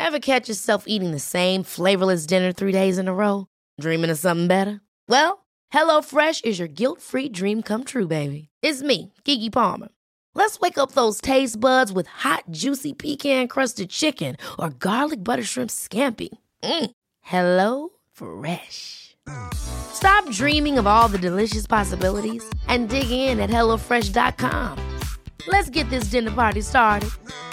Ever catch yourself eating the same flavorless dinner 3 days in a row? Dreaming of something better? Well, HelloFresh is your guilt-free dream come true, baby. It's me, Keke Palmer. Let's wake up those taste buds with hot, juicy pecan-crusted chicken or garlic butter shrimp scampi. Hello Fresh. Stop dreaming of all the delicious possibilities and dig in at HelloFresh.com. Let's get this dinner party started.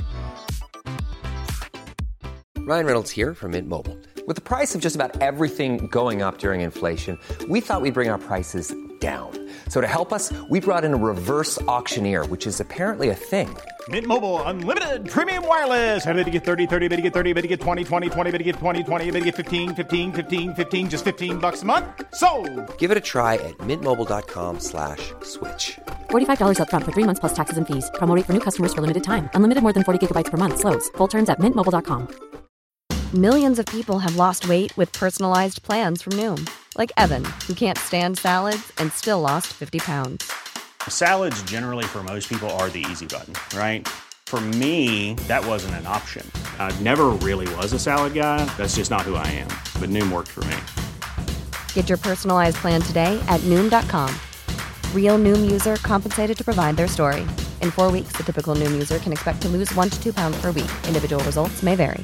Ryan Reynolds here from Mint Mobile. With the price of just about everything going up during inflation, we thought we'd bring our prices down. So to help us, we brought in a reverse auctioneer, which is apparently a thing. Mint Mobile Unlimited Premium Wireless. How to get 30, 30, bit to get 30, bit to get 20, 20, 20, bit to get 20, 20, bit to get 15, 15, 15, 15, just $15 a month? Sold! Give it a try at mintmobile.com/switch. $45 up front for 3 months plus taxes and fees. Promo rate for new customers for limited time. Unlimited more than 40 gigabytes per month. Slows full terms at mintmobile.com. Millions of people have lost weight with personalized plans from Noom. Like Evan, who can't stand salads and still lost 50 pounds. Salads generally for most people are the easy button, right? For me, that wasn't an option. I never really was a salad guy. That's just not who I am. But Noom worked for me. Get your personalized plan today at Noom.com. Real Noom user compensated to provide their story. In 4 weeks, the typical Noom user can expect to lose 1 to 2 pounds per week. Individual results may vary.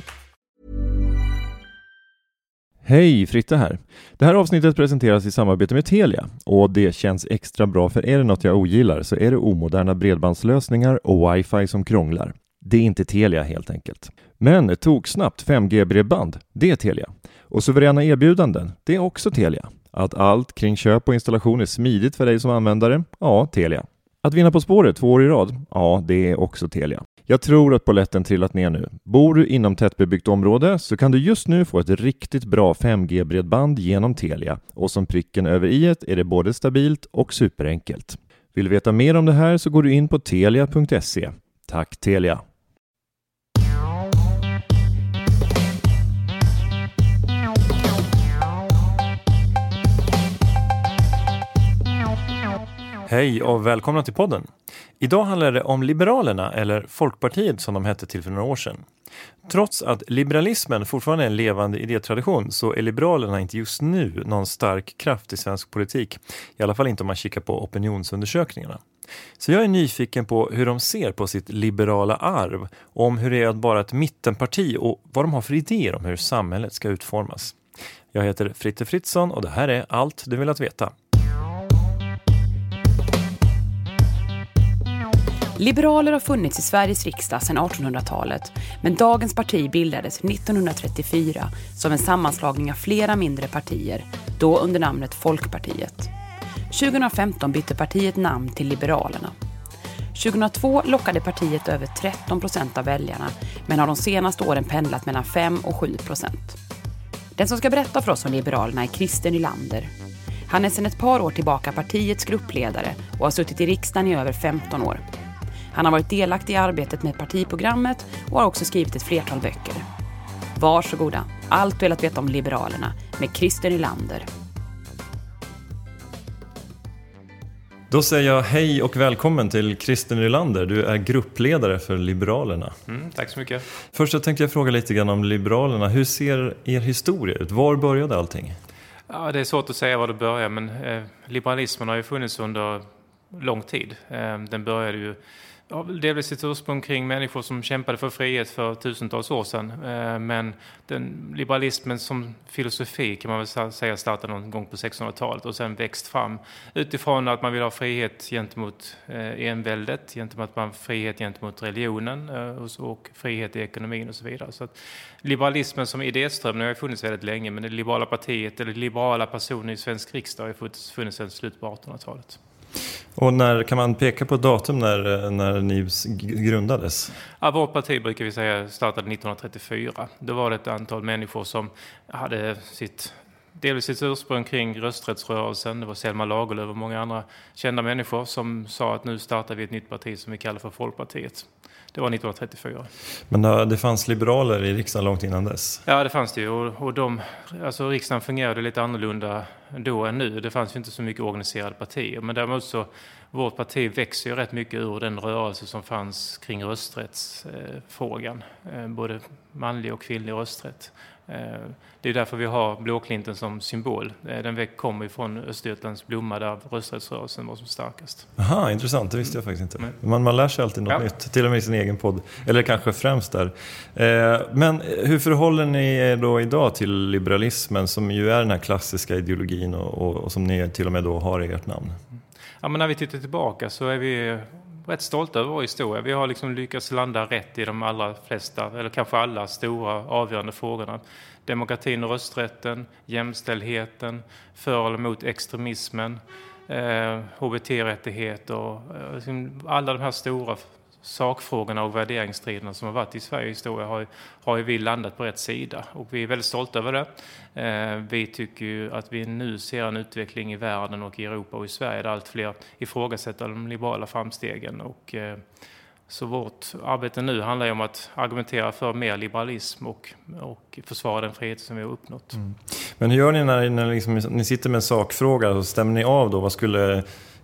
Hej, Fritte här. Det här avsnittet presenteras i samarbete med Telia och det känns extra bra, för är det något jag ogillar så är det omoderna bredbandslösningar och wifi som krånglar. Det är inte Telia helt enkelt. Men toksnabbt 5G-bredband, det är Telia. Och suveräna erbjudanden, det är också Telia. Att allt kring köp och installation är smidigt för dig som användare, ja, Telia. Att vinna På spåret 2 år i rad, ja, det är också Telia. Jag tror att polletten trillat ner nu. Bor du inom tättbebyggt område så kan du just nu få ett riktigt bra 5G-bredband genom Telia. Och som pricken över i-et är det både stabilt och superenkelt. Vill du veta mer om det här så går du in på telia.se. Tack Telia! Hej och välkomna till podden. Idag handlar det om Liberalerna, eller Folkpartiet som de hette till för några år sedan. Trots att liberalismen fortfarande är en levande idétradition så är Liberalerna inte just nu någon stark kraft i svensk politik. I alla fall inte om man kikar på opinionsundersökningarna. Så jag är nyfiken på hur de ser på sitt liberala arv, om hur det är att vara ett mittenparti och vad de har för idéer om hur samhället ska utformas. Jag heter Fritte Fritzson och det här är allt du vill att veta. Liberaler har funnits i Sveriges riksdag sedan 1800-talet, men dagens parti bildades 1934 som en sammanslagning av flera mindre partier, då under namnet Folkpartiet. 2015 bytte partiet namn till Liberalerna. 2002 lockade partiet över 13% av väljarna, men har de senaste åren pendlat mellan 5 och 7%. Den som ska berätta för oss om Liberalerna är Christer Nylander. Han är sedan ett par år tillbaka partiets gruppledare och har suttit i riksdagen i över 15 år. Han har varit delaktig i arbetet med partiprogrammet och har också skrivit ett flertal böcker. Varsågoda, allt du velat veta om Liberalerna med Christer Nylander. Då säger jag hej och välkommen till Christer Nylander. Du är gruppledare för Liberalerna. Tack så mycket. Först så tänkte jag fråga lite grann om Liberalerna. Hur ser er historia ut? Var började allting? Ja, det är svårt att säga var det började, men liberalismen har ju funnits under lång tid. Den började ju delvis sitt ursprung kring människor som kämpade för frihet för tusentals år sedan. Men den liberalismen som filosofi kan man väl säga startade någon gång på 1600-talet och sen växt fram utifrån att man vill ha frihet gentemot enväldet, gentemot man frihet gentemot religionen och frihet i ekonomin och så vidare. Så att liberalismen som idéström har funnits väldigt länge, men det liberala partiet eller liberala personer i svensk riksdag har funnits sedan slutet på 1800-talet. Och när kan man peka på ett datum när ni grundades? Ja, vårt parti brukar vi säga startade 1934. Då var det ett antal människor som hade delvis sitt ursprung kring rösträttsrörelsen. Det var Selma Lagerlöf och många andra kända människor som sa att nu startar vi ett nytt parti som vi kallar för Folkpartiet. Det var 1934. Men det fanns liberaler i riksdagen långt innan dess? Ja, det fanns det ju. Och riksdagen fungerade lite annorlunda då än nu. Det fanns ju inte så mycket organiserade partier. Men däremot så vårt parti växer ju rätt mycket ur den rörelse som fanns kring rösträttsfrågan. Både manlig och kvinnlig rösträtt. Det är därför vi har blåklinten som symbol. Den kommer ju från Östergötlands blomma där rösträttsrörelsen var som starkast. Aha, intressant. Det visste jag faktiskt inte. Man lär sig alltid något nytt, till och med i sin egen podd. Eller kanske främst där. Men hur förhåller ni er då idag till liberalismen, som ju är den här klassiska ideologin och som ni till och med då har i ert namn? Ja, men när vi tittar tillbaka så är vi rätt stolta över vår historia. Vi har liksom lyckats landa rätt i de allra flesta, eller kanske alla stora avgörande frågorna. Demokratin och rösträtten, jämställdheten, för eller mot extremismen, HBT-rättigheter, alla de här stora sakfrågorna och värderingsstriderna som har varit i Sveriges historia har ju vi landat på rätt sida. Och vi är väldigt stolta över det. Vi tycker ju att vi nu ser en utveckling i världen och i Europa och i Sverige där allt fler ifrågasätter de liberala framstegen. Så vårt arbete nu handlar ju om att argumentera för mer liberalism och försvara den frihet som vi har uppnått. Mm. Men hur gör ni när liksom, ni sitter med en sakfråga, och stämmer ni av då? Vad skulle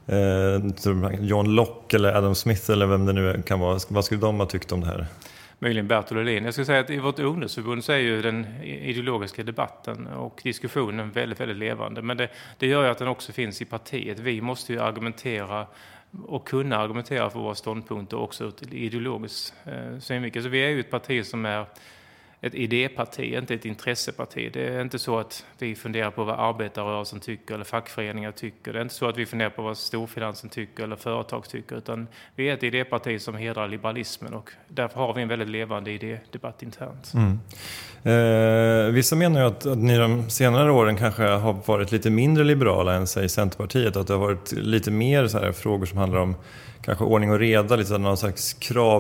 John Locke eller Adam Smith eller vem det nu kan vara, vad skulle de ha tyckt om det här? Möjligen Bertil Ohlin. Jag skulle säga att i vårt ungdomsförbund så är ju den ideologiska debatten och diskussionen väldigt, väldigt levande. Men det gör ju att den också finns i partiet. Vi måste ju argumentera och kunna argumentera för våra ståndpunkter också till ideologiskt synvinkel. Så vi är ju ett parti som är ett idéparti, inte ett intresseparti. Det är inte så att vi funderar på vad arbetarrörelsen tycker eller fackföreningar tycker. Det är inte så att vi funderar på vad storfinansen tycker eller företag tycker. Utan vi är ett idéparti som hedrar liberalismen, och därför har vi en väldigt levande idédebatt internt. Vissa menar ju att ni de senare åren kanske har varit lite mindre liberala än sig Centerpartiet. Att det har varit lite mer så här frågor som handlar om kanske ordning och reda, lite någon slags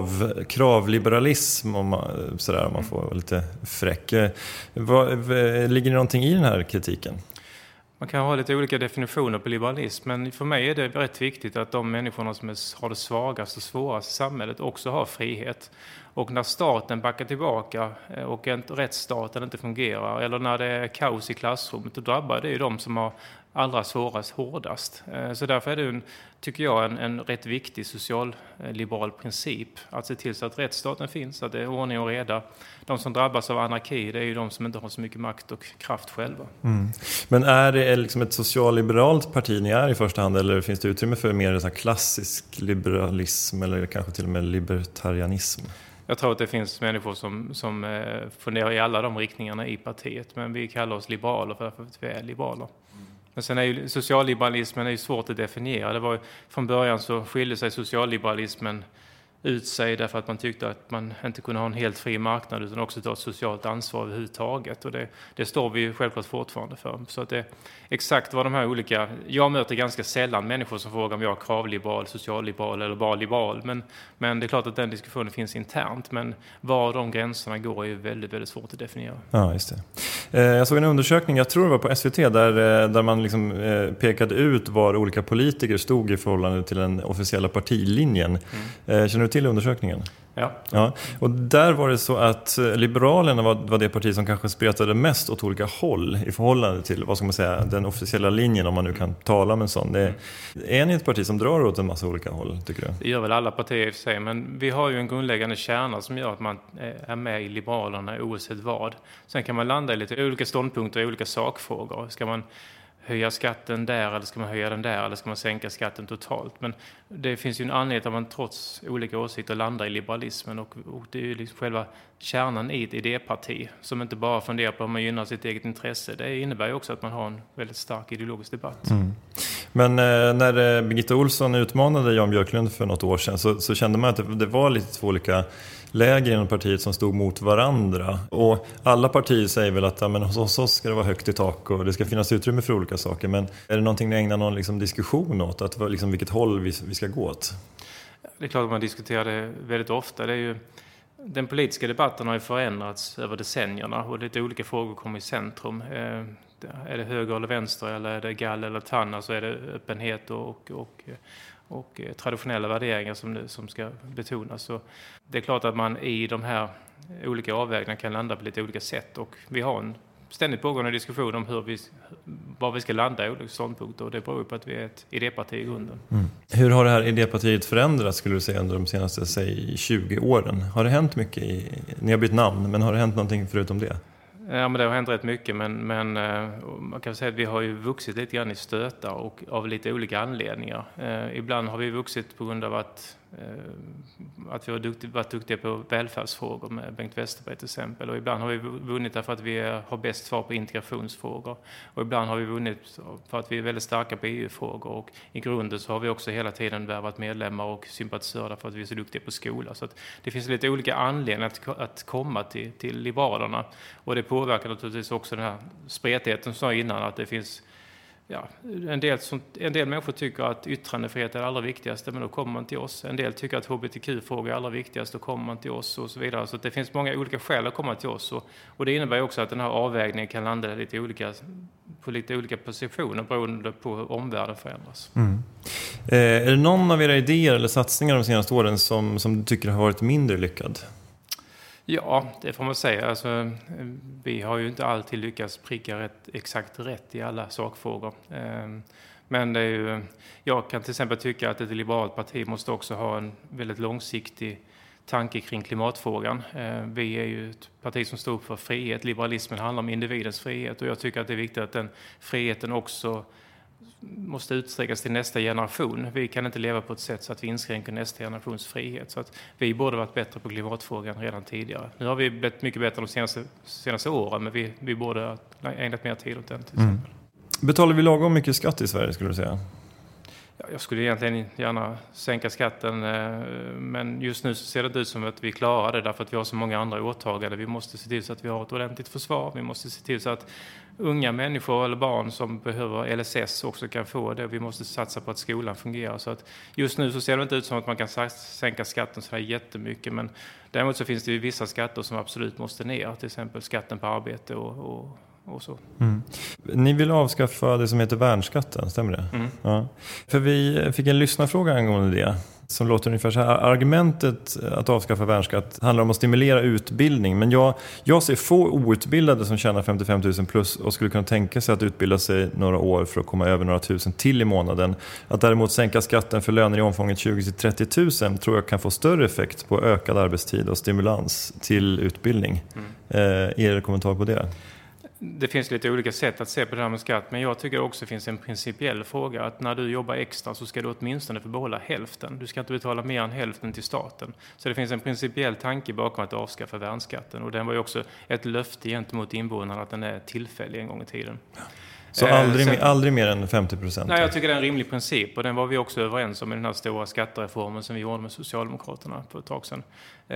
kravliberalism om man får vara lite fräck. Ligger det någonting i den här kritiken? Man kan ha lite olika definitioner på liberalism, men för mig är det rätt viktigt att de människorna som har det svagaste och svåraste i samhället också har frihet. Och när staten backar tillbaka och rättsstaten inte fungerar, eller när det är kaos i klassrummet, då drabbar det ju de som har allra svårast, hårdast. Så därför är det, tycker jag, en rätt viktig socialliberal princip att se till så att rättsstaten finns, att det är ordning och reda. De som drabbas av anarki, det är ju de som inte har så mycket makt och kraft själva. Men är det liksom ett socialliberalt parti ni är i första hand, eller finns det utrymme för mer så här klassisk liberalism eller kanske till och med libertarianism? Jag tror att det finns människor som funderar i alla de riktningarna i partiet, men vi kallar oss liberaler för att vi är liberaler. Men sen är ju socialliberalismen är ju svårt att definiera. Det var från början så skilde sig socialliberalismen ut sig därför att man tyckte att man inte kunde ha en helt fri marknad utan också ta ett socialt ansvar överhuvudtaget. Och det står vi ju självklart fortfarande för. Så att det exakt vad de här olika... Jag möter ganska sällan människor som frågar om jag är kravliberal, socialliberal eller bara liberal. Men det är klart att den diskussionen finns internt. Men var de gränserna går är ju väldigt, väldigt svårt att definiera. Ja, just det. Jag såg en undersökning, jag tror det var på SVT, där man liksom pekade ut var olika politiker stod i förhållande till den officiella partilinjen. Känner du till undersökningen? Ja. Och där var det så att Liberalerna var det parti som kanske spretade mest åt olika håll i förhållande till, vad ska man säga, den officiella linjen, om man nu kan tala om en sån. Är ni ett parti som drar åt en massa olika håll, tycker du? Det gör väl alla partier i och för sig, men vi har ju en grundläggande kärna som gör att man är med i Liberalerna oavsett vad. Sen kan man landa i lite olika ståndpunkter i olika sakfrågor. Ska man höja skatten där, eller ska man höja den där, eller ska man sänka skatten totalt? Men det finns ju en anledning att man trots olika åsikter landar i liberalismen, och det är ju liksom själva kärnan i ett idéparti som inte bara funderar på om man gynnar sitt eget intresse. Det innebär ju också att man har en väldigt stark ideologisk debatt. Men när Birgitta Olsson utmanade Jan Björklund för något år sedan så kände man att det var lite två olika läger inom partiet som stod mot varandra. Och alla partier säger väl att men hos oss ska det vara högt i tak och det ska finnas utrymme för olika saker. Men är det någonting ni ägnar någon liksom diskussion åt? Att liksom vilket håll vi ska gå åt? Det är klart att man diskuterar det väldigt ofta. Det är ju, den politiska debatten har ju förändrats över decennierna och lite olika frågor kommer i centrum. Är det höger eller vänster, eller är det gall eller tann? Alltså är det öppenhet och traditionella värderingar som ska betonas. Så det är klart att man i de här olika avvägningarna kan landa på lite olika sätt. Och vi har en ständigt pågående diskussion om var vi ska landa i olika ståndpunkter, och det beror på att vi är ett idéparti i grunden. Hur har det här idépartiet förändrats, skulle du säga, under de senaste 20 åren? Har det hänt mycket? Ni har bytt namn, men har det hänt någonting förutom det? Ja, men det har hänt rätt mycket, men man kan säga att vi har ju vuxit lite grann i stötar och av lite olika anledningar. Ibland har vi vuxit på grund av att vi har varit duktiga på välfärdsfrågor med Bengt Westerberg till exempel. Och ibland har vi vunnit därför att vi har bäst svar på integrationsfrågor. Och ibland har vi vunnit för att vi är väldigt starka på EU-frågor. Och i grunden så har vi också hela tiden värvat medlemmar och sympatisörer för att vi är så duktiga på skola. Så att det finns lite olika anledningar att komma till Liberalerna. Och det påverkar naturligtvis också den här spretigheten som sa innan, att det finns... Ja, en del människor tycker att yttrandefrihet är det allra viktigaste, men då kommer man till oss. En del tycker att hbtq-frågor är allra viktigast, då kommer man till oss och så vidare. Så det finns många olika skäl att komma till oss. Och det innebär också att den här avvägningen kan landa på lite olika positioner beroende på hur omvärlden förändras. Är det någon av era idéer eller satsningar de senaste åren som du tycker har varit mindre lyckad? Ja, det får man säga. Alltså, vi har ju inte alltid lyckats pricka exakt rätt i alla sakfrågor. Men det är ju, jag kan till exempel tycka att ett liberalt parti måste också ha en väldigt långsiktig tanke kring klimatfrågan. Vi är ju ett parti som står upp för frihet. Liberalismen handlar om individens frihet, och jag tycker att det är viktigt att den friheten också måste utsträckas till nästa generation. Vi kan inte leva på ett sätt så att vi inskränker nästa generations frihet. Så att vi borde varit bättre på klimatfrågan redan tidigare. Nu har vi blivit mycket bättre de senaste åren, men vi borde ha ägnat mer tid åt den till exempel. Betalar vi lagom mycket skatt i Sverige, skulle du säga? Ja, jag skulle egentligen gärna sänka skatten, men just nu så ser det ut som att vi klarar det därför att vi har så många andra åtaganden. Vi måste se till så att vi har ett ordentligt försvar. Vi måste se till så att unga människor eller barn som behöver LSS också kan få det. Vi måste satsa på att skolan fungerar. Så att just nu så ser det inte ut som att man kan sänka skatten så här jättemycket, men däremot så finns det ju vissa skatter som absolut måste ner. Till exempel skatten på arbete och så. Ni vill avskaffa det som heter värnskatten, stämmer det? Ja. För vi fick en lyssnarfråga angående det som låter ungefär så här. Argumentet att avskaffa värnskatt handlar om att stimulera utbildning, men jag ser få outbildade som tjänar 55 000 plus och skulle kunna tänka sig att utbilda sig några år för att komma över några tusen till i månaden. Att däremot sänka skatten för löner i omfånget 20-30 000 tror jag kan få större effekt på ökad arbetstid och stimulans till utbildning. Er kommentar på det? Det finns lite olika sätt att se på det här med skatt, men jag tycker också det finns en principiell fråga att när du jobbar extra så ska du åtminstone få behålla hälften. Du ska inte betala mer än hälften till staten. Så det finns en principiell tanke bakom att avskaffa värnskatten, och den var ju också ett löfte gentemot invånarna att den är tillfällig en gång i tiden. Så aldrig mer än 50%? Nej, jag tycker det är en rimlig princip, och den var vi också överens om i den här stora skattereformen som vi gjorde med Socialdemokraterna för ett tag sedan.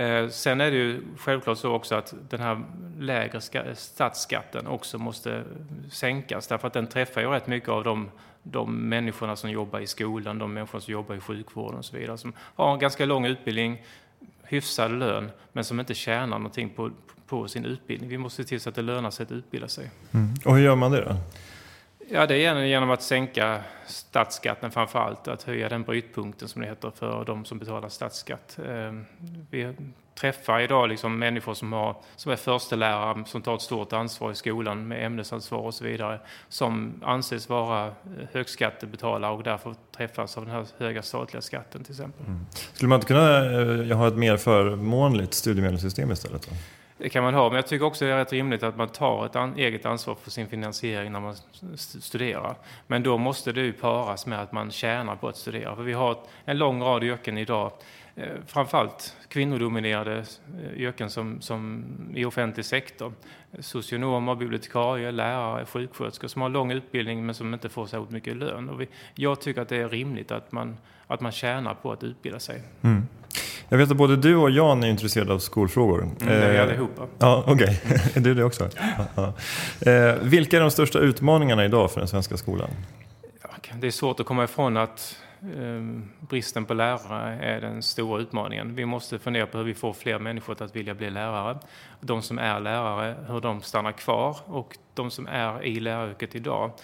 Sen är det ju självklart så också att den här lägre statsskatten också måste sänkas, därför att den träffar ju rätt mycket av de människorna som jobbar i skolan, de människor som jobbar i sjukvården och så vidare, som har en ganska lång utbildning, hyfsad lön, men som inte tjänar någonting på sin utbildning. Vi måste se till så att det lönar sig att utbilda sig. Och hur gör man det då? Ja, det är genom att sänka statsskatten framförallt, att höja den brytpunkten som det heter för de som betalar statsskatt. Vi träffar idag liksom människor som är förstelärare, som tar ett stort ansvar i skolan med ämnesansvar och så vidare, som anses vara högskattebetalare och därför träffas av den här höga statliga skatten till exempel. Skulle man inte kunna ha ett mer förmånligt studiemedelssystem istället då? Det kan man ha, men jag tycker också det är rätt rimligt att man tar ett eget ansvar för sin finansiering när man studerar. Men då måste det ju paras med att man tjänar på att studera. För vi har en lång rad yrken idag, framförallt kvinnodominerade yrken som i offentlig sektor. Socionomer, bibliotekarier, lärare, sjuksköterskor som har lång utbildning men som inte får så mycket lön. Och jag tycker att det är rimligt att man tjänar på att utbilda sig. Jag vet att både du och Jan är intresserade av skolfrågor. Det är allihopa. Ja, okej. Är du det också? Ja. Vilka är de största utmaningarna idag för den svenska skolan? Det är svårt att komma ifrån att bristen på lärare är den stora utmaningen. Vi måste fundera på hur vi får fler människor att vilja bli lärare. De som är lärare, hur de stannar kvar, och de som är i läraryrket idag.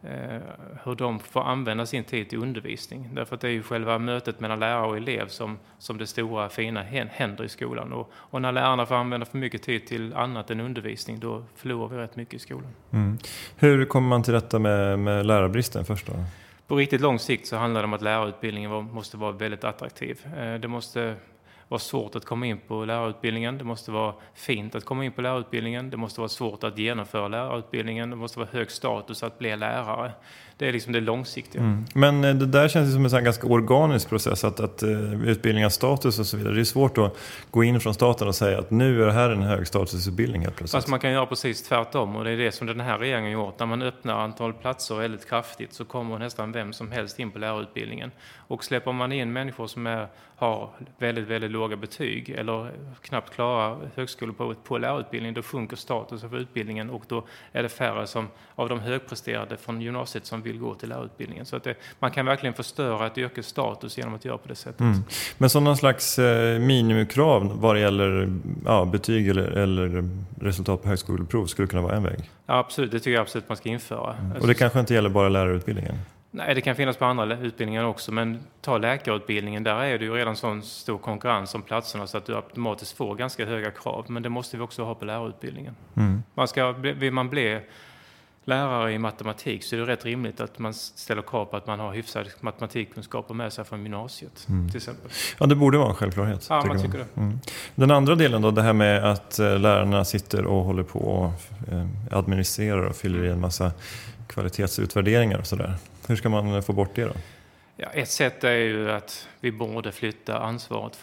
hur de får använda sin tid till undervisning. Därför att det är ju själva mötet mellan lärare och elev som det stora fina händer i skolan. Och när lärarna får använda för mycket tid till annat än undervisning, då förlorar vi rätt mycket i skolan. Mm. Hur kommer man till rätta med lärarbristen först då? På riktigt lång sikt så handlar det om att lärarutbildningen måste vara väldigt attraktiv. Det måste vara svårt att komma in på lärarutbildningen. Det måste vara fint att komma in på lärarutbildningen. Det måste vara svårt att genomföra lärarutbildningen. Det måste vara hög status att bli lärare. Det är liksom det långsiktiga. Mm. Men det där känns som en sån ganska organisk process att utbildningens status och så vidare. Det är svårt att gå in från staten och säga att nu är det här en hög statusutbildning helt plötsligt. Fast man kan göra precis tvärtom, och det är det som den här regeringen gjort. När man öppnar antal platser väldigt kraftigt så kommer nästan vem som helst in på lärarutbildningen. Och släpper man in människor som har väldigt, väldigt låga betyg eller knappt klarar högskoleprovet på lärarutbildningen, då sjunker statusen för utbildningen, och då är det färre av de högpresterade från gymnasiet som vill gå till lärarutbildningen. Så att man kan verkligen förstöra ett yrkes status genom att göra på det sättet. Mm. Men sådana slags minimikrav vad det gäller betyg eller resultat på högskoleprov skulle kunna vara en väg? Ja, absolut. Det tycker jag absolut man ska införa. Mm. Och det kanske inte gäller bara lärarutbildningen? Nej, det kan finnas på andra utbildningar också, men ta läkarutbildningen, där är det ju redan sån stor konkurrens om platserna så att du automatiskt får ganska höga krav, men det måste vi också ha på lärarutbildningen. Mm. Vill man bli lärare i matematik så är det rätt rimligt att man ställer krav på att man har hyfsad matematikkunskaper med sig från gymnasiet till exempel. Ja, det borde vara en självklarhet. Ja, man tycker det. Mm. Den andra delen då, det här med att lärarna sitter och håller på och administrerar och fyller i en massa kvalitetsutvärderingar och sådär. Hur ska man få bort det då? Ja, ett sätt är ju att vi borde flytta ansvaret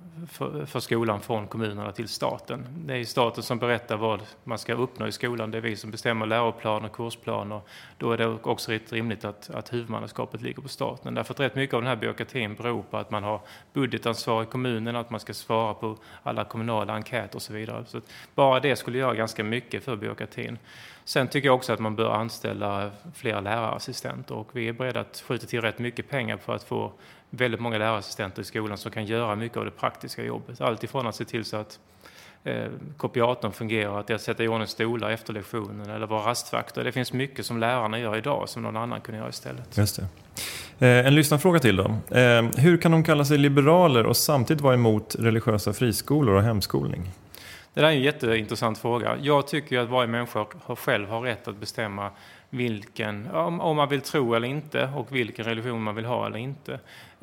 för skolan från kommunerna till staten. Det är staten som berättar vad man ska uppnå i skolan. Det är vi som bestämmer läroplan och kursplan, och då är det också rätt rimligt att huvudmannaskapet ligger på staten. Därför att rätt mycket av den här byråkratin beror på att man har budgetansvar i kommunen, att man ska svara på alla kommunala enkäter och så vidare. Så bara det skulle göra ganska mycket för byråkratin. Sen tycker jag också att man bör anställa fler lärarassistenter, och vi är beredda att skjuta till rätt mycket pengar för att få väldigt många lärarassistenter i skolan som kan göra mycket av det praktiska jobbet. Allt ifrån att se till så att kopiatorn fungerar, att sätta i ordning stolar efter lektionen eller vara rastvakter. Det finns mycket som lärarna gör idag som någon annan kunde göra istället. Just det. En lyssnarfråga till då. Hur kan de kalla sig liberaler och samtidigt vara emot religiösa friskolor och hemskolning? Det där är en jätteintressant fråga. Jag tycker att varje människa själv har rätt att bestämma om man vill tro eller inte, och vilken religion man vill ha eller inte.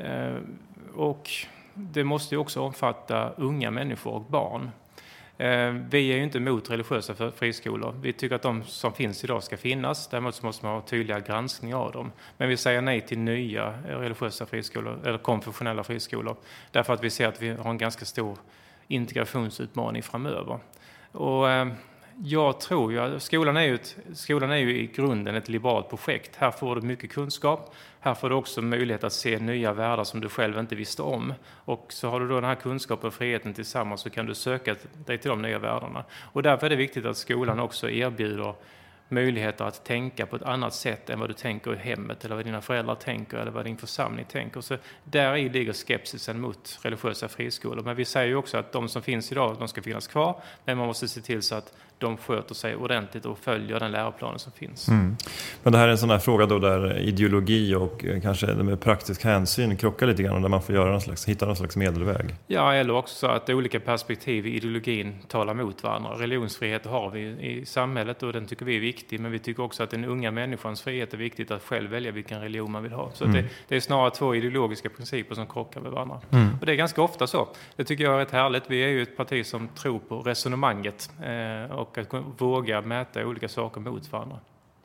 Och det måste ju också omfatta unga människor och barn. Vi är ju inte emot religiösa friskolor. Vi tycker att de som finns idag ska finnas. Däremot så måste man ha tydliga granskning av dem. Men vi säger nej till nya religiösa friskolor eller konfessionella friskolor. Därför att vi ser att vi har en ganska stor integrationsutmaning framöver. Och jag tror ju att skolan är ju i grunden ett liberalt projekt. Här får du mycket kunskap. Här får du också möjlighet att se nya världar som du själv inte visste om. Och så har du då den här kunskapen och friheten tillsammans, så kan du söka dig till de nya världarna. Och därför är det viktigt att skolan också erbjuder möjligheter att tänka på ett annat sätt än vad du tänker i hemmet, eller vad dina föräldrar tänker, eller vad din församling tänker. Så där i ligger skepsisen mot religiösa friskolor. Men vi säger ju också att de som finns idag, de ska finnas kvar, men man måste se till så att de sköter sig ordentligt och följer den läroplanen som finns. Mm. Men det här är en sån här fråga då där ideologi och kanske med praktisk hänsyn krockar lite grann, och där man får hitta någon slags medelväg. Ja, eller också så att olika perspektiv i ideologin talar mot varandra. Religionsfrihet har vi i samhället, och den tycker vi är viktig, men vi tycker också att den unga människans frihet är viktigt att själv välja vilken religion man vill ha. Så att det är snarare två ideologiska principer som krockar med varandra. Mm. Och det är ganska ofta så. Det tycker jag är rätt härligt. Vi är ju ett parti som tror på resonemanget och att våga mäta olika saker mot varandra.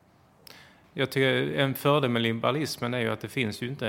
Jag tycker en fördel med liberalismen är ju att det finns ju inte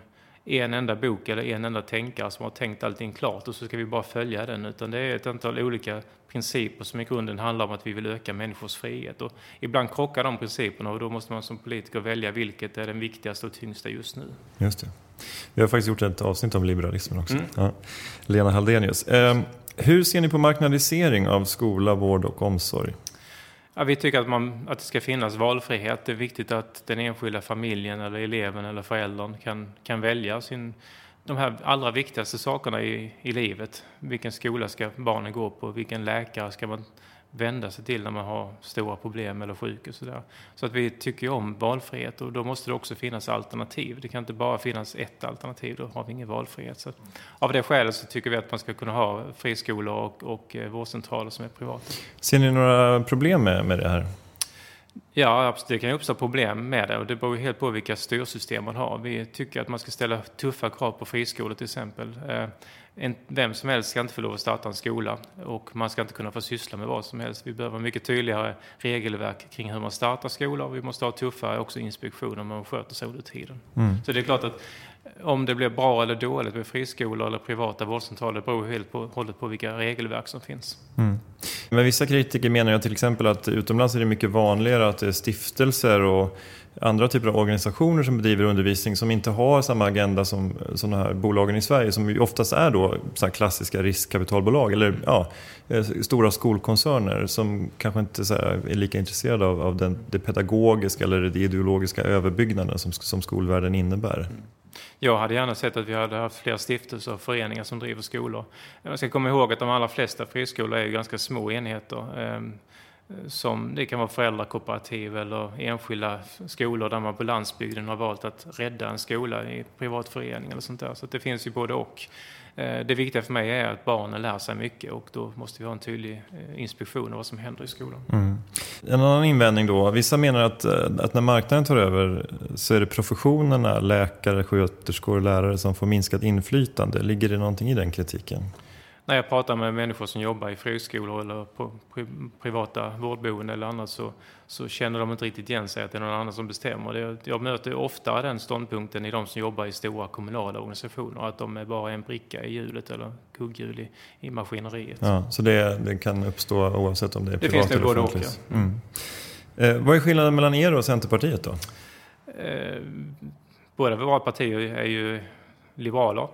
en enda bok eller en enda tänkare som har tänkt allting klart och så ska vi bara följa den, utan det är ett antal olika principer som i grunden handlar om att vi vill öka människors frihet, och ibland krockar de principerna, och då måste man som politiker välja vilket är den viktigaste och tyngsta just nu. Just det. Vi har faktiskt gjort ett avsnitt om liberalismen också. Ja. Lena Haldenius. Hur ser ni på marknadisering av skola, vård och omsorg? Ja, vi tycker att det ska finnas valfrihet. Det är viktigt att den enskilda familjen eller eleven eller föräldern kan välja de här allra viktigaste sakerna i livet. Vilken skola ska barnen gå på? Vilken läkare ska man vända sig till när man har stora problem eller sjuk och sådär. Så att vi tycker om valfrihet, och då måste det också finnas alternativ. Det kan inte bara finnas ett alternativ, då har vi ingen valfrihet. Så av det skälet så tycker vi att man ska kunna ha friskolor och vårdcentraler som är privata. Ser ni några problem med det här? Ja, absolut. Det kan ju uppstå problem med det, och det beror helt på vilka styrsystem man har. Vi tycker att man ska ställa tuffa krav på friskolor till exempel. Vem som helst ska inte få lov att starta en skola, och man ska inte kunna få syssla med vad som helst. Vi behöver mycket tydligare regelverk kring hur man startar skolor. Vi måste ha tuffare också inspektioner om man sköter sig under tiden. Så det är klart att om det blir bra eller dåligt med friskolor eller privata vårdcentraler beror helt på hållet på vilka regelverk som finns. Men vissa kritiker menar ju till exempel att utomlands är det mycket vanligare att det är stiftelser och andra typer av organisationer som bedriver undervisning som inte har samma agenda som sådana här bolagen i Sverige, som ju oftast är då så här klassiska riskkapitalbolag eller stora skolkoncerner som kanske inte så här är lika intresserade av det pedagogiska eller det ideologiska överbyggnaden som skolvärlden innebär. Jag hade gärna sett att vi hade haft fler stiftelser och föreningar som driver skolor. Jag ska komma ihåg att de allra flesta friskolor är ganska små enheter. Som det kan vara föräldrakooperativ eller enskilda skolor där man på landsbygden har valt att rädda en skola i privatförening eller sånt där. Så att det finns ju både och. Det viktiga för mig är att barnen lär sig mycket, och då måste vi ha en tydlig inspektion av vad som händer i skolan. En annan invändning då. Vissa menar att när marknaden tar över så är det professionerna, läkare, sköterskor och lärare som får minskat inflytande. Ligger det någonting i den kritiken? När jag pratar med människor som jobbar i friskolor eller på privata vårdboenden eller annat så känner de inte riktigt igen sig att det är någon annan som bestämmer. Jag möter ofta den ståndpunkten i de som jobbar i stora kommunala organisationer, att de är bara en bricka i hjulet eller kugghjul i maskineriet. Ja, så det kan uppstå oavsett om det är privat eller offentligt. Det finns det både och. Vad är skillnaden mellan er och Centerpartiet då? Båda våra partier är ju liberaler.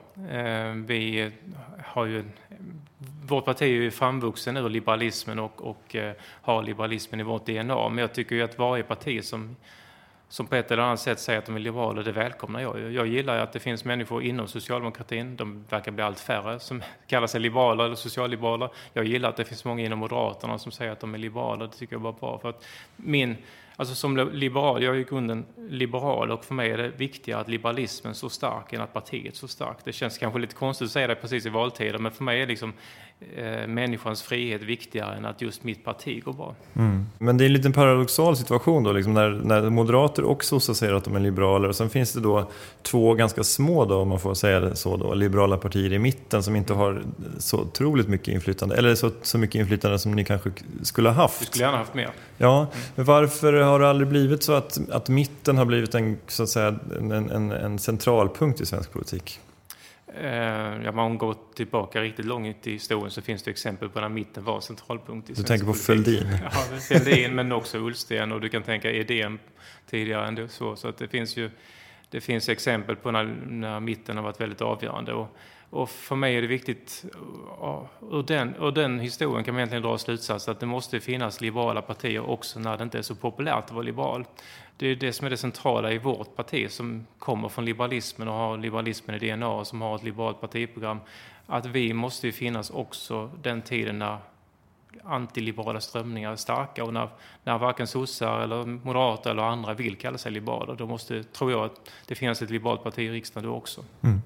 Vårt parti är ju framvuxen ur liberalismen och har liberalismen i vårt DNA. Men jag tycker ju att varje parti som på ett eller annat sätt säger att de är liberaler, det välkomnar jag. Jag gillar att det finns människor inom socialdemokratin, de verkar bli allt färre, som kallar sig liberaler eller socialliberaler. Jag gillar att det finns många inom Moderaterna som säger att de är liberaler. Det tycker jag bara bra. För att som liberal, jag är i grunden liberal, och för mig är det viktigare att liberalismen är så stark än att partiet är så starkt. Det känns kanske lite konstigt att säga det precis i valtider, men för mig är liksom människans frihet viktigare än att just mitt parti går bra. Men det är en liten paradoxal situation då, liksom när moderater också säger att de är liberaler, och sen finns det då två ganska små då, om man får säga det så då, liberala partier i mitten som inte har så otroligt mycket inflytande, eller så mycket inflytande som ni kanske skulle ha haft. Vi skulle gärna haft mer. Ja, men varför har det aldrig blivit så att mitten har blivit en centralpunkt i svensk politik? Man går tillbaka riktigt långt i historien, så finns det exempel på när mitten var centralpunkt i svensk politik. Du tänker på Fälldin? Ja, Fälldin, men också Ullsten, och du kan tänka idén tidigare ändå så att det finns exempel på när mitten har varit väldigt avgörande, och för mig är det viktigt, ur den historien kan man egentligen dra slutsats att det måste finnas liberala partier också när det inte är så populärt att vara liberal. Det är det som är det centrala i vårt parti, som kommer från liberalismen och har liberalismen i DNA och som har ett liberalt partiprogram, att vi måste ju finnas också den tiden när antiliberala strömningar är starka, och när varken sossar eller moderater eller andra vill kalla sig liberaler, då måste, tror jag, att det finns ett liberalt parti i riksdagen då också.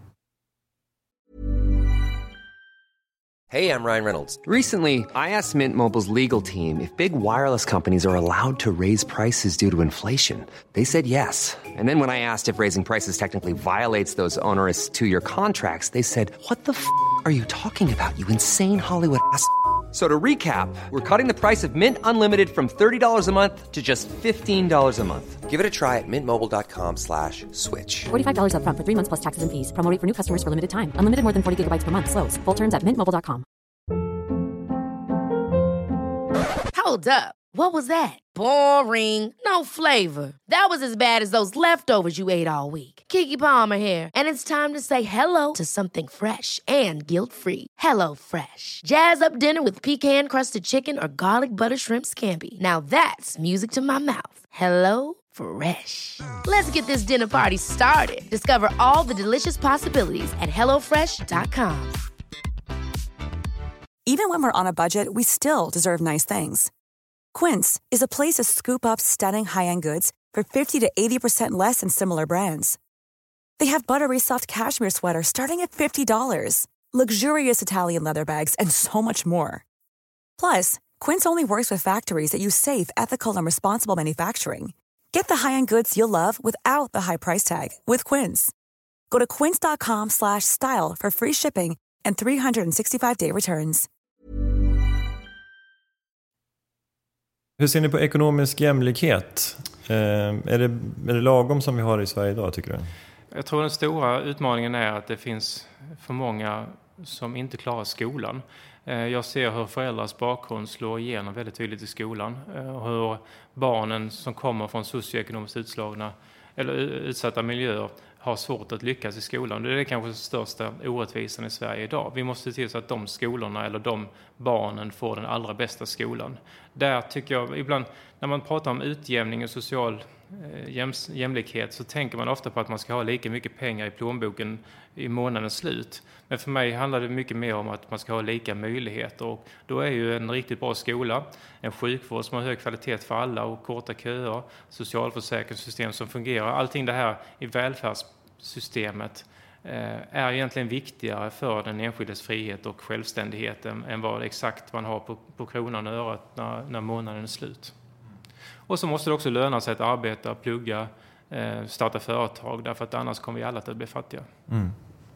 Hey, I'm Ryan Reynolds. Recently, I asked Mint Mobile's legal team if big wireless companies are allowed to raise prices due to inflation. They said yes. And then when I asked if raising prices technically violates those onerous 2-year contracts, they said, "What the f*** are you talking about, you insane Hollywood ass?" So to recap, we're cutting the price of Mint Unlimited from $30 a month to just $15 a month. Give it a try at mintmobile.com/switch. $45 up front for 3 months plus taxes and fees. Promo rate for new customers for limited time. Unlimited more than 40 gigabytes per month. Slows full terms at mintmobile.com. Hold up. What was that? Boring. No flavor. That was as bad as those leftovers you ate all week. Keke Palmer here, and it's time to say hello to something fresh and guilt-free. Hello Fresh. Jazz up dinner with pecan-crusted chicken or garlic butter shrimp scampi. Now that's music to my mouth. Hello Fresh. Let's get this dinner party started. Discover all the delicious possibilities at hellofresh.com. Even when we're on a budget, we still deserve nice things. Quince is a place to scoop up stunning high-end goods for 50 to 80% less than similar brands. They have buttery soft cashmere sweaters starting at $50, luxurious Italian leather bags, and so much more. Plus, Quince only works with factories that use safe, ethical, and responsible manufacturing. Get the high-end goods you'll love without the high price tag with Quince. Go to quince.com/style for free shipping and 365-day returns. Hur ser ni på ekonomisk jämlikhet? Är det lagom som vi har i Sverige idag, tycker du? Jag tror den stora utmaningen är att det finns för många som inte klarar skolan. Jag ser hur föräldrars bakgrund slår igenom väldigt tydligt i skolan. Hur barnen som kommer från socioekonomiskt utslagna eller utsatta miljöer har svårt att lyckas i skolan. Det är kanske den största orättvisan i Sverige idag. Vi måste se till så att de skolorna eller de barnen får den allra bästa skolan. Där tycker jag ibland, när man pratar om utjämning och social jämlikhet, så tänker man ofta på att man ska ha lika mycket pengar i plånboken i månadens slut. Men för mig handlar det mycket mer om att man ska ha lika möjligheter, och då är ju en riktigt bra skola, en sjukvård som har hög kvalitet för alla och korta köer, socialförsäkringssystem som fungerar. Allting det här i välfärdssystemet är egentligen viktigare för den enskildes frihet och självständighet än vad exakt man har på kronan och örat när månaden är slut. Och så måste det också löna sig att arbeta, plugga, starta företag, därför att annars kommer vi alla att bli fattiga. Mm.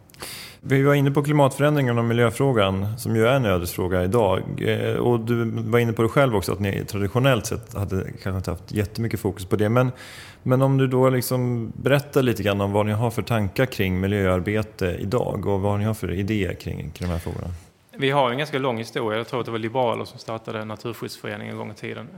Vi var inne på klimatförändringen och miljöfrågan, som ju är en ödesfråga idag. Och du var inne på det själv också, att ni traditionellt sett hade kanske inte haft jättemycket fokus på det. Men om du då liksom berättar lite grann om vad ni har för tankar kring miljöarbete idag och vad ni har för idéer kring de här frågorna. Vi har en ganska lång historia. Jag tror att det var liberaler som startade Naturskyddsföreningen en gång i tiden.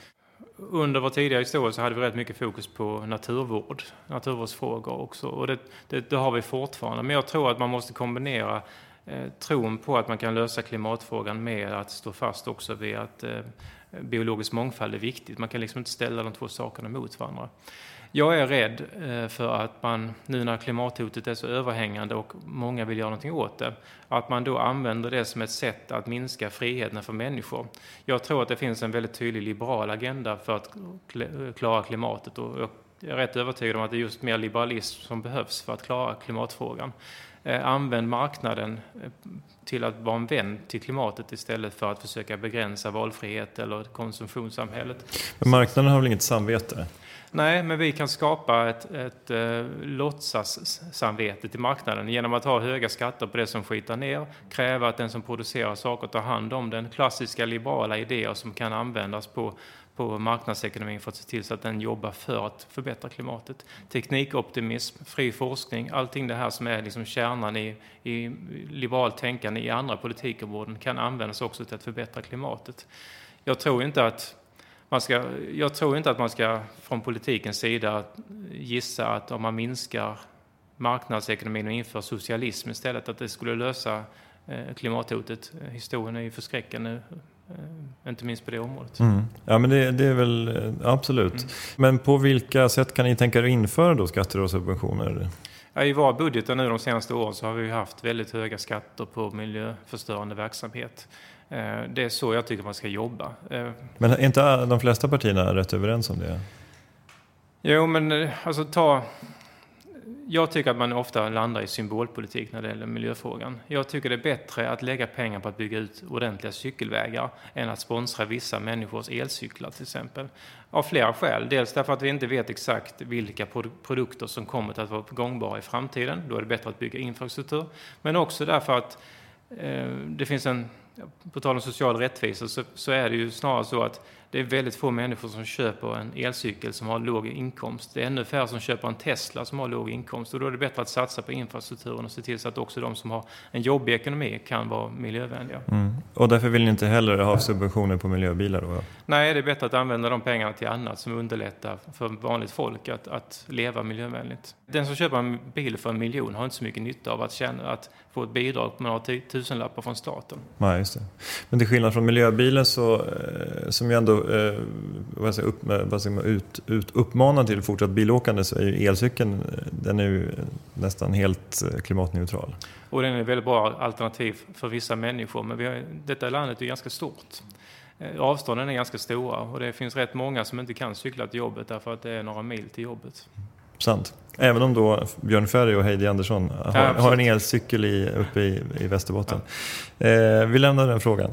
Under vår tidigare historia så hade vi rätt mycket fokus på naturvårdsfrågor också, och det har vi fortfarande. Men jag tror att man måste kombinera tron på att man kan lösa klimatfrågan med att stå fast också vid att biologisk mångfald är viktigt. Man kan liksom inte ställa de två sakerna mot varandra. Jag är rädd för att man, nu när klimathotet är så överhängande och många vill göra någonting åt det, att man då använder det som ett sätt att minska friheten för människor. Jag tror att det finns en väldigt tydlig liberal agenda för att klara klimatet, och jag är rätt övertygad om att det är just mer liberalism som behövs för att klara klimatfrågan. Använd marknaden till att vara en vän till klimatet istället för att försöka begränsa valfrihet eller konsumtionssamhället. Men marknaden har väl inget samvete? Nej, men vi kan skapa ett låtsassamvete till marknaden genom att ha höga skatter på det som skitar ner, kräva att den som producerar saker tar hand om den. Klassiska liberala idéer som kan användas på marknadsekonomin för att se till så att den jobbar för att förbättra klimatet. Teknikoptimism, fri forskning, allting det här som är liksom kärnan i liberalt tänkande i andra politikområden kan användas också till att förbättra klimatet. Jag tror inte att man ska från politikens sida gissa att om man minskar marknadsekonomin och inför socialism istället, att det skulle lösa klimathotet. Historien är ju förskräckande, inte minst på det området. Mm. Ja, men det är väl absolut. Mm. Men på vilka sätt kan ni tänka er att införa då skatter och subventioner? Ja, i vår budget nu de senaste åren så har vi haft väldigt höga skatter på miljöförstörande verksamhet. Det är så jag tycker man ska jobba. Men är inte de flesta partierna rätt överens om det? Jo, men alltså jag tycker att man ofta landar i symbolpolitik när det gäller miljöfrågan. Jag tycker det är bättre att lägga pengar på att bygga ut ordentliga cykelvägar än att sponsra vissa människors elcyklar till exempel. Av flera skäl. Dels därför att vi inte vet exakt vilka produkter som kommer att vara gångbara i framtiden. Då är det bättre att bygga infrastruktur. Men också därför att det finns på tal om social rättvisa så är det ju snarare så att det är väldigt få människor som köper en elcykel som har låg inkomst. Det är ännu färre som köper en Tesla som har låg inkomst. Och då är det bättre att satsa på infrastrukturen och se till så att också de som har en jobbig ekonomi kan vara miljövänliga. Mm. Och därför vill ni inte heller ha subventioner på miljöbilar då? Nej, det är bättre att använda de pengarna till annat som underlättar för vanligt folk att leva miljövänligt. Den som köper en bil för 1 miljon har inte så mycket nytta av att få ett bidrag på några tusenlappar från staten. Nej, just det. Men till skillnad från miljöbilen så, som ju ändå uppmanar till fortsatt bilåkande, så är ju elcykeln, den är ju nästan helt klimatneutral. Och den är ett väldigt bra alternativ för vissa människor. Men detta landet är ganska stort. Avstånden är ganska stora och det finns rätt många som inte kan cykla till jobbet därför att det är några mil till jobbet. Sant. Även om då Björn Ferry och Heidi Andersson har en elcykel uppe i Västerbotten. Ja. Vi lämnar den frågan.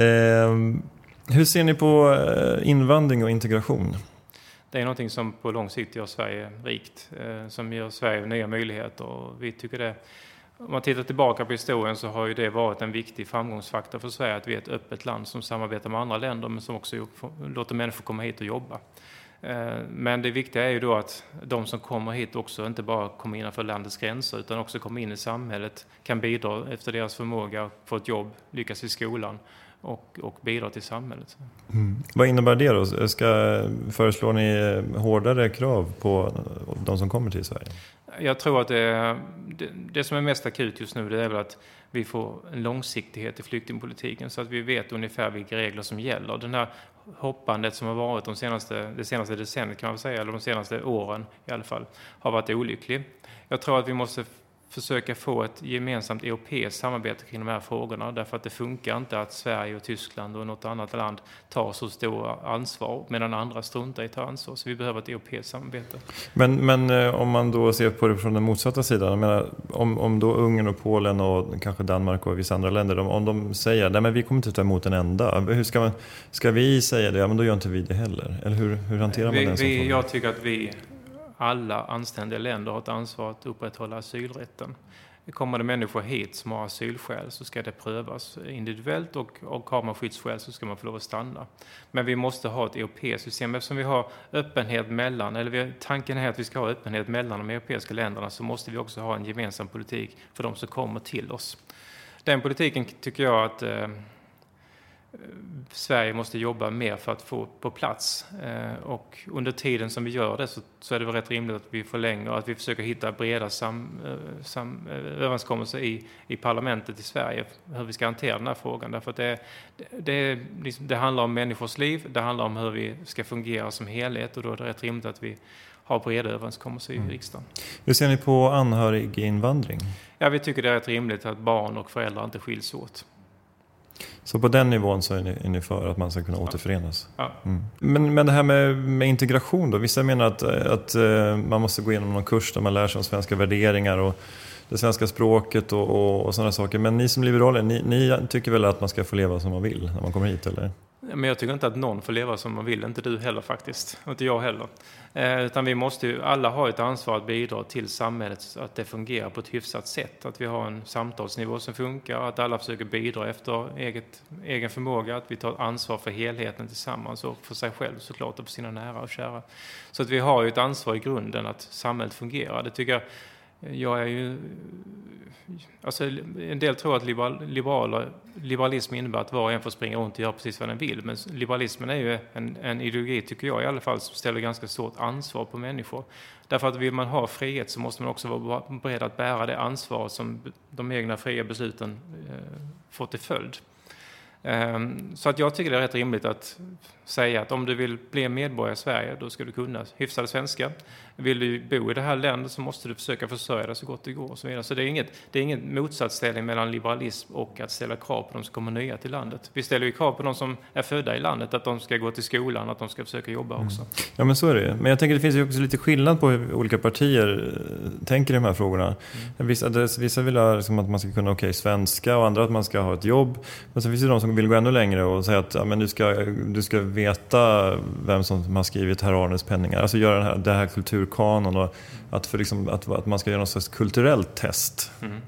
Hur ser ni på invandring och integration? Det är någonting som på lång sikt gör Sverige rikt, som gör Sverige nya möjligheter. Och vi tycker det. Om man tittar tillbaka på historien så har ju det varit en viktig framgångsfaktor för Sverige att vi är ett öppet land som samarbetar med andra länder men som också låter människor komma hit och jobba. Men det viktiga är ju då att de som kommer hit också inte bara kommer innanför landets gränser utan också kommer in i samhället, kan bidra efter deras förmåga, få ett jobb, lyckas i skolan och bidra till samhället. Vad innebär det då? Föreslår ni hårdare krav på de som kommer till Sverige? Jag tror att det som är mest akut just nu det är väl att vi får en långsiktighet i flyktingpolitiken så att vi vet ungefär vilka regler som gäller. Den här hoppandet som har varit det senaste decenniet kan man säga, eller de senaste åren i alla fall, har varit olycklig. Jag tror att vi måste försöka få ett gemensamt europeiskt samarbete kring de här frågorna därför att det funkar inte att Sverige och Tyskland och något annat land tar så stora ansvar medan andra struntar i att ta ansvar. Så vi behöver ett europeiskt samarbete. Men om man då ser på det från den motsatta sidan, jag menar, om då Ungern och Polen och kanske Danmark och vissa andra länder, om de säger nej men vi kommer inte ta emot en enda, hur ska vi säga det? Ja men då gör inte vi det heller. Eller hur hanterar man den frågan? Jag tycker att alla anständiga länder har ett ansvar att upprätthålla asylrätten. Kommer det människor hit som har asylskäl så ska det prövas individuellt och har man skyddsskäl så ska man få lov att stanna. Men vi måste ha ett europeiskt system eftersom vi har öppenhet tanken är att vi ska ha öppenhet mellan de europeiska länderna så måste vi också ha en gemensam politik för de som kommer till oss. Den politiken tycker jag att Sverige måste jobba mer för att få på plats och under tiden som vi gör det så är det väl rätt rimligt att vi förlänger och att vi försöker hitta breda överenskommelser i parlamentet i Sverige hur vi ska hantera den här frågan därför att det handlar om människors liv, det handlar om hur vi ska fungera som helhet och då är det rätt rimligt att vi har breda överenskommelser i riksdagen. Hur ser ni på anhöriginvandring? Ja, vi tycker det är rätt rimligt att barn och föräldrar inte skiljs åt. Så på den nivån så är ni för att man ska kunna återförenas. Ja. Men det här med integration då? Vissa menar att man måste gå igenom någon kurs där man lär sig om svenska värderingar och det svenska språket och sådana saker. Men ni som liberaler, ni tycker väl att man ska få leva som man vill när man kommer hit, eller? Men jag tycker inte att någon får leva som man vill, inte du heller faktiskt, inte jag heller. Utan vi måste ju, alla har ett ansvar att bidra till samhället att det fungerar på ett hyfsat sätt. Att vi har en samtalsnivå som funkar, att alla försöker bidra efter egen förmåga, att vi tar ansvar för helheten tillsammans och för sig själv såklart och för sina nära och kära. Så att vi har ju ett ansvar i grunden att samhället fungerar. Det tycker jag är ju... Alltså, en del tror att liberalism innebär att var och en får springa runt och göra precis vad den vill. Men liberalismen är ju en ideologi, tycker jag i alla fall, som ställer ganska stort ansvar på människor. Därför att vill man ha frihet så måste man också vara beredd att bära det ansvar som de egna fria besluten får till följd. Så att jag tycker det är rätt rimligt att säga att om du vill bli medborgare i Sverige då ska du kunna hyfsade svenska. Vill du bo i det här landet så måste du försöka försörja dig så gott det går och så vidare. Så det är ingen motsatsställning mellan liberalism och att ställa krav på de som kommer nya till landet. Vi ställer ju krav på de som är födda i landet att de ska gå till skolan, att de ska försöka jobba också. Ja men så är det. Men jag tänker det finns ju också lite skillnad på hur olika partier tänker i de här frågorna. Vissa vill ha liksom att man ska kunna svenska och andra att man ska ha ett jobb. Men så finns det de som vill gå ännu längre och säga att men du ska veta vem som har skrivit Herr Arnes penningar. Alltså göra det här kulturkanon och att man ska göra något slags kulturellt test.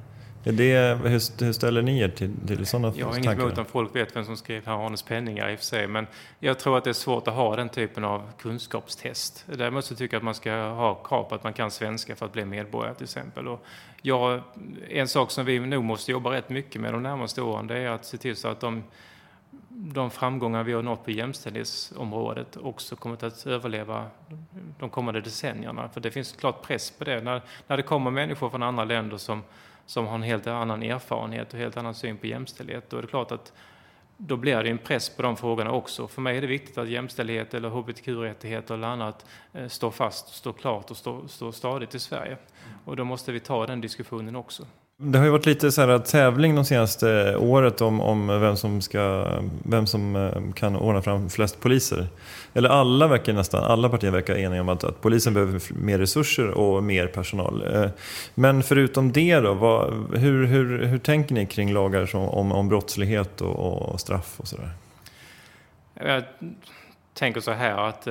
Hur ställer ni er till sådana tankar? Jag har inget emot om folk vet vem som skrev Herr Arnes penningar i och för sig, men jag tror att det är svårt att ha den typen av kunskapstest. Däremot så tycker jag att man ska ha krav på att man kan svenska för att bli medborgare till exempel. Och en sak som vi nog måste jobba rätt mycket med de närmaste åren, det är att se till så att de framgångar vi har nått på jämställdhetsområdet också kommer att överleva de kommande decennierna. För det finns klart press på det. När det kommer människor från andra länder som har en helt annan erfarenhet och helt annan syn på jämställdhet, då är det klart att då blir det en press på de frågorna också. För mig är det viktigt att jämställdhet eller hbtq-rättigheter eller annat står fast, står klart och står stadigt i Sverige. Och då måste vi ta den diskussionen också. Det har ju varit lite så här tävling de senaste året om vem som kan ordna fram flest poliser. Eller alla partier verkar eniga om att polisen behöver mer resurser och mer personal. Men förutom det då, hur tänker ni kring lagar om brottslighet och straff och sådär? Jag tänker så här att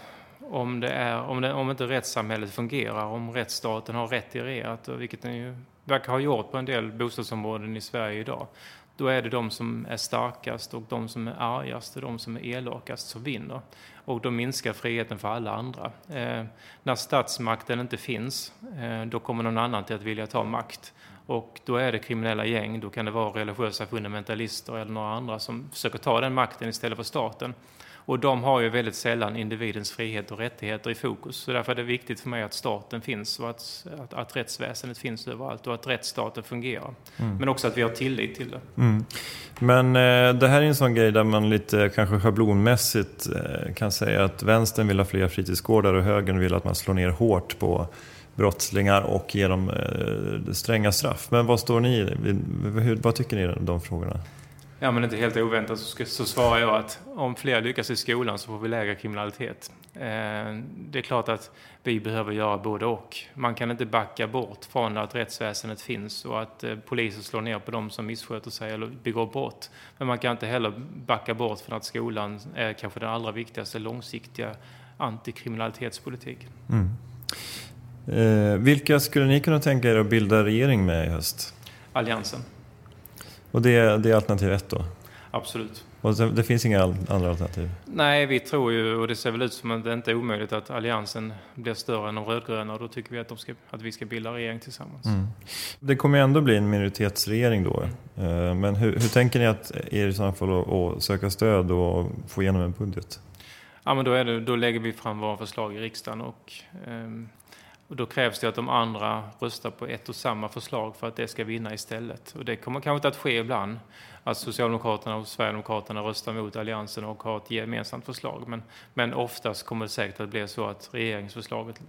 om inte rättssamhället fungerar, om rättsstaten har retirerat, vilket den ju verkar ha gjort på en del bostadsområden i Sverige idag, då är det de som är starkast och de som är argast och de som är elakast som vinner. Och då minskar friheten för alla andra. När statsmakten inte finns, då kommer någon annan till att vilja ta makt. Och då är det kriminella gäng, då kan det vara religiösa fundamentalister eller några andra som försöker ta den makten istället för staten. Och de har ju väldigt sällan individens frihet och rättigheter i fokus. Så därför är det viktigt för mig att staten finns och att rättsväsendet finns överallt och att rättsstaten fungerar. Men också att vi har tillit till det. Men det här är en sån grej där man lite kanske schablonmässigt kan säga att vänstern vill ha fler fritidsgårdar och högern vill att man slår ner hårt på brottslingar och ger dem stränga straff. Men vad står ni vad tycker ni om de frågorna? Ja, men inte helt oväntat så svarar jag att om fler lyckas i skolan så får vi lägre kriminalitet. Det är klart att vi behöver göra både och. Man kan inte backa bort från att rättsväsendet finns och att polisen slår ner på dem som missköter sig eller begår brott. Men man kan inte heller backa bort från att skolan är kanske den allra viktigaste långsiktiga antikriminalitetspolitiken. Vilka skulle ni kunna tänka er att bilda regering med i höst? Alliansen. Och det är alternativ 1 då? Absolut. Och det finns inga andra alternativ? Nej, vi tror ju, och det ser väl ut som att det inte är omöjligt att Alliansen blir större än de rödgröna, och då tycker vi att vi ska bilda regering tillsammans. Det kommer ju ändå bli en minoritetsregering då. Men hur tänker ni att er i så fall att söka stöd och få igenom en budget? Ja, men då lägger vi fram våra förslag i riksdagen och då krävs det att de andra röstar på ett och samma förslag för att det ska vinna istället. Och det kommer kanske inte att ske ibland att Socialdemokraterna och Sverigedemokraterna röstar mot Alliansen och har ett gemensamt förslag. Men oftast kommer det säkert att bli så att regeringsförslaget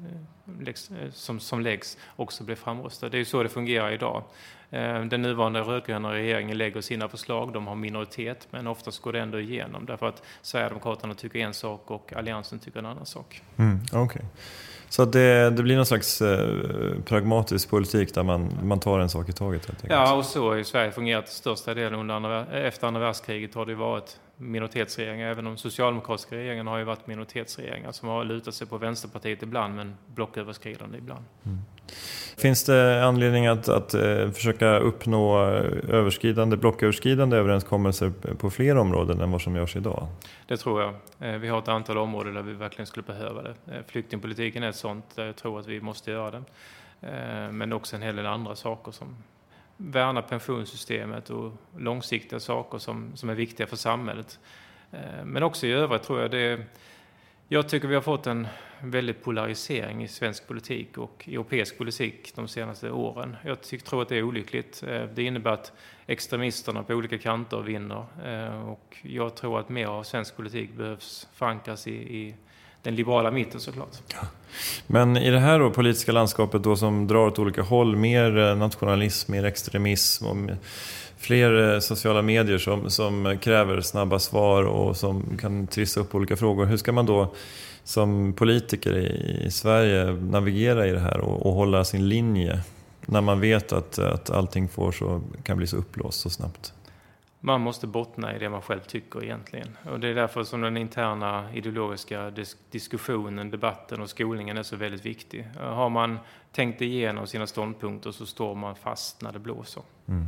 som läggs också blir framröstat. Det är ju så det fungerar idag. Den nuvarande rödgröna regeringen lägger sina förslag, de har minoritet, men oftast går det ändå igenom därför att Sverigedemokraterna tycker en sak och Alliansen tycker en annan sak. Okej. Så att det blir någon slags pragmatisk politik där man tar en sak i taget helt enkelt. Ja, och så har ju Sverige fungerat största delen efter andra världskriget har det varit minoritetsregeringar. Även de socialdemokratiska regeringarna har ju varit minoritetsregeringar som har lutat sig på Vänsterpartiet ibland men blocköverskridande ibland. Finns det anledning att försöka uppnå blocköverskridande överenskommelser på fler områden än vad som görs idag? Det tror jag. Vi har ett antal områden där vi verkligen skulle behöva det. Flyktingpolitiken är ett sånt där jag tror att vi måste göra det. Men också en hel del andra saker som värna pensionssystemet och långsiktiga saker som är viktiga för samhället. Men också i övrigt tror jag tycker vi har fått en väldigt polarisering i svensk politik och europeisk politik de senaste åren. Jag tror att det är olyckligt. Det innebär att extremisterna på olika kanter vinner. Och jag tror att mer av svensk politik behövs förankras i den liberala mitten såklart. Ja. Men i det här då, politiska landskapet då, som drar åt olika håll, mer nationalism, mer extremism och fler sociala medier som kräver snabba svar och som kan trissa upp olika frågor. Hur ska man då som politiker i Sverige navigera i det här och hålla sin linje när man vet att allting kan bli så uppblåst så snabbt? Man måste bottna i det man själv tycker egentligen. Och det är därför som den interna ideologiska diskussionen, debatten och skolningen är så väldigt viktig. Har man tänkt igenom sina ståndpunkter så står man fast när det blåser.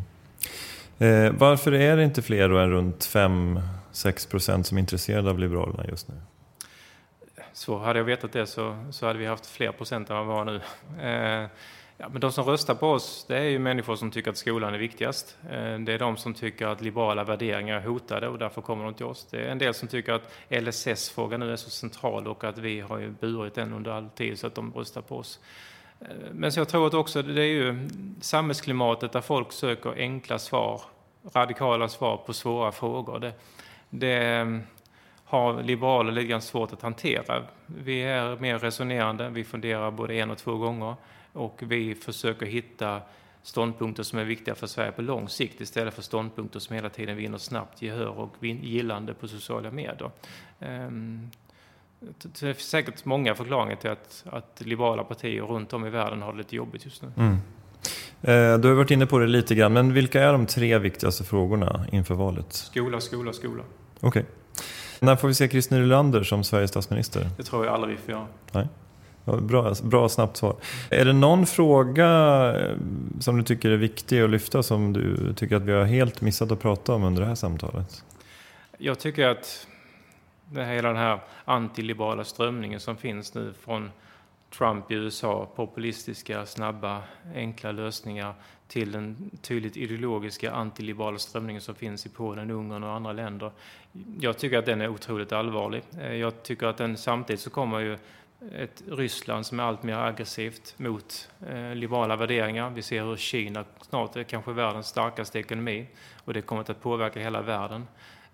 Varför är det inte fler då än runt 5-6% som är intresserade av Liberalerna just nu? Så hade jag vetat det så hade vi haft fler procent än vad vi har nu. Men de som röstar på oss, det är ju människor som tycker att skolan är viktigast. Det är de som tycker att liberala värderingar är hotade och därför kommer de till oss. Det är en del som tycker att LSS-frågan nu är så central och att vi har ju burit den under all tid så att de röstar på oss. Men så jag tror att också det är ju samhällsklimatet där folk söker enkla svar radikala svar på svåra frågor. Det har liberaler lite grann svårt att hantera. Vi är mer resonerande, vi funderar både 1 och 2 gånger och vi försöker hitta ståndpunkter som är viktiga för Sverige på lång sikt istället för ståndpunkter som hela tiden vinner snabbt gehör och gillande på sociala medier. Det är säkert många förklaringar till att liberala partier runt om i världen har det lite jobbigt just nu. Du har varit inne på det lite grann, men vilka är de 3 viktigaste frågorna inför valet? Skola. Okej. När får vi se Christer Nylander som Sveriges statsminister? Det tror jag aldrig vi får göra. Nej. Bra snabbt svar. Är det någon fråga som du tycker är viktig att lyfta som du tycker att vi har helt missat att prata om under det här samtalet? Jag tycker att hela den här antiliberala strömningen som finns nu från Trump i USA, populistiska, snabba, enkla lösningar till den tydligt ideologiska antiliberala strömningen som finns i Polen, Ungern och andra länder. Jag tycker att den är otroligt allvarlig. Jag tycker att den samtidigt så kommer ju ett Ryssland som är allt mer aggressivt mot liberala värderingar. Vi ser hur Kina snart är kanske världens starkaste ekonomi och det kommer att påverka hela världen.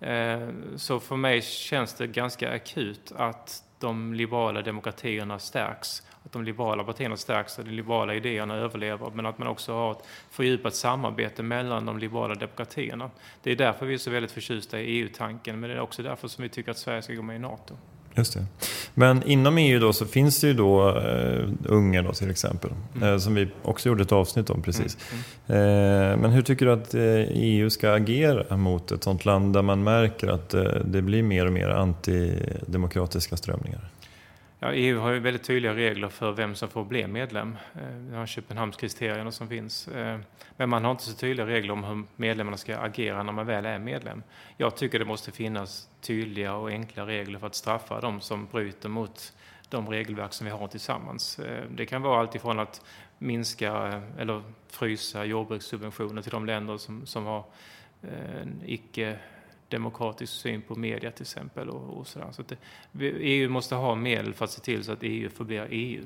Så för mig känns det ganska akut att de liberala demokratierna stärks, att de liberala partierna stärks och de liberala idéerna överlever, men att man också har ett fördjupat samarbete mellan de liberala demokratierna. Det är därför vi är så väldigt förtjusta i EU-tanken, men det är också därför som vi tycker att Sverige ska gå med i NATO. Just det. Men inom EU då så finns det ju då Ungern då till exempel, som vi också gjorde ett avsnitt om precis. Men hur tycker du att EU ska agera mot ett sånt land där man märker att det blir mer och mer antidemokratiska strömningar? Ja, EU har ju väldigt tydliga regler för vem som får bli medlem. Det har Köpenhamnskriterierna som finns. Men man har inte så tydliga regler om hur medlemmarna ska agera när man väl är medlem. Jag tycker det måste finnas tydliga och enkla regler för att straffa de som bryter mot de regelverk som vi har tillsammans. Det kan vara allt ifrån att minska eller frysa jordbrukssubventioner till de länder som har en icke-demokratisk syn på media till exempel. Och sådär. Så att EU måste ha medel för att se till så att EU förblir EU.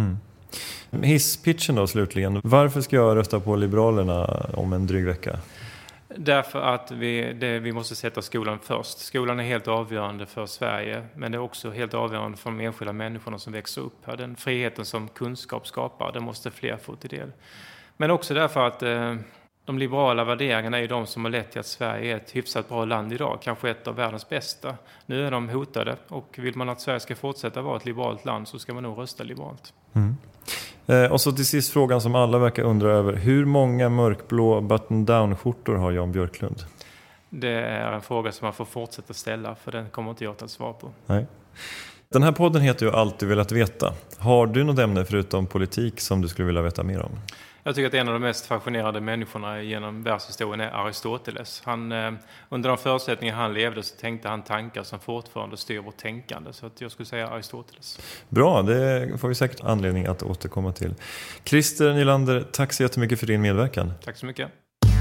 Hisspitchen då slutligen. Varför ska jag rösta på Liberalerna om en dryg vecka? Därför att vi måste sätta skolan först. Skolan är helt avgörande för Sverige, men det är också helt avgörande för de enskilda människorna som växer upp här. Den friheten som kunskap skapar, det måste fler få till del. Men också därför att de liberala värderingarna är de som har lett till att Sverige är ett hyfsat bra land idag, kanske ett av världens bästa. Nu är de hotade och vill man att Sverige ska fortsätta vara ett liberalt land så ska man nog rösta liberalt. Och så till sist frågan som alla verkar undra över. Hur många mörkblå button-down-skjortor har Jan Björklund? Det är en fråga som man får fortsätta ställa, för den kommer inte jag att svara på. Nej. Den här podden heter ju Alltid velat veta. Har du något ämne förutom politik som du skulle vilja veta mer om? Jag tycker att en av de mest fascinerande människorna genom världshistorien är Aristoteles. Under de förutsättningar han levde så tänkte han tankar som fortfarande styr vårt tänkande. Så att jag skulle säga Aristoteles. Bra, det får vi säkert anledning att återkomma till. Christer Nylander, tack så jättemycket för din medverkan. Tack så mycket.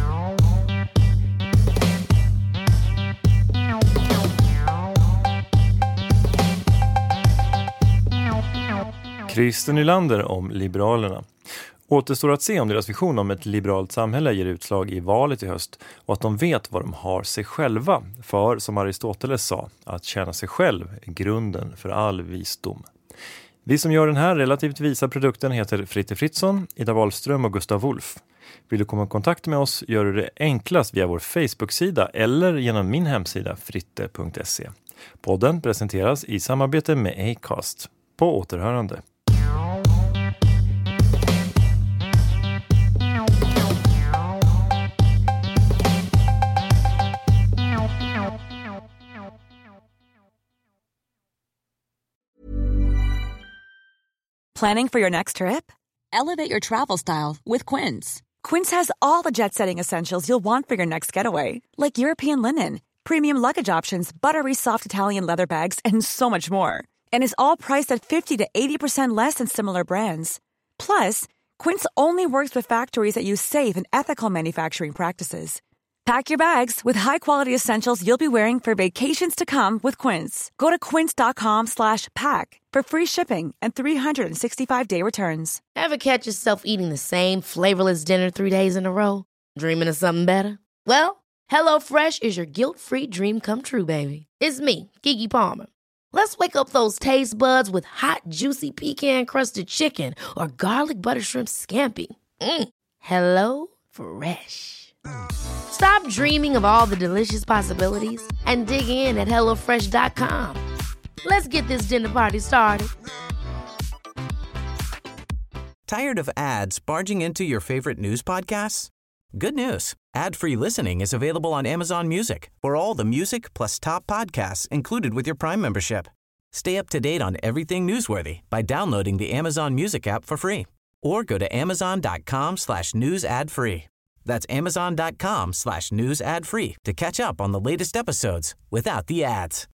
Christer Nylander om Liberalerna. Återstår att se om deras vision om ett liberalt samhälle ger utslag i valet i höst och att de vet vad de har sig själva. För, som Aristoteles sa, att tjäna sig själv är grunden för all visdom. Vi som gör den här relativt visa produkten heter Fritte Fritzson, Ida Wahlström och Gustav Wolf. Vill du komma i kontakt med oss gör du det enklast via vår Facebook-sida eller genom min hemsida fritte.se. Podden presenteras i samarbete med Acast. På återhörande. Planning for your next trip? Elevate your travel style with Quince. Quince has all the jet-setting essentials you'll want for your next getaway, like European linen, premium luggage options, buttery soft Italian leather bags, and so much more. And is all priced at 50 to 80% less than similar brands. Plus, Quince only works with factories that use safe and ethical manufacturing practices. Pack your bags with high-quality essentials you'll be wearing for vacations to come with Quince. Go to quince.com/pack for free shipping and 365-day returns. Ever catch yourself eating the same flavorless dinner 3 days in a row? Dreaming of something better? Well, HelloFresh is your guilt-free dream come true, baby. It's me, Keke Palmer. Let's wake up those taste buds with hot, juicy pecan-crusted chicken or garlic butter shrimp scampi. Hello Fresh. Stop dreaming of all the delicious possibilities and dig in at HelloFresh.com. Let's get this dinner party started. Tired of ads barging into your favorite news podcasts? Good news. Ad-free listening is available on Amazon Music for all the music plus top podcasts included with your Prime membership. Stay up to date on everything newsworthy by downloading the Amazon Music app for free or go to amazon.com/news ad free. That's amazon.com/news ad free to catch up on the latest episodes without the ads.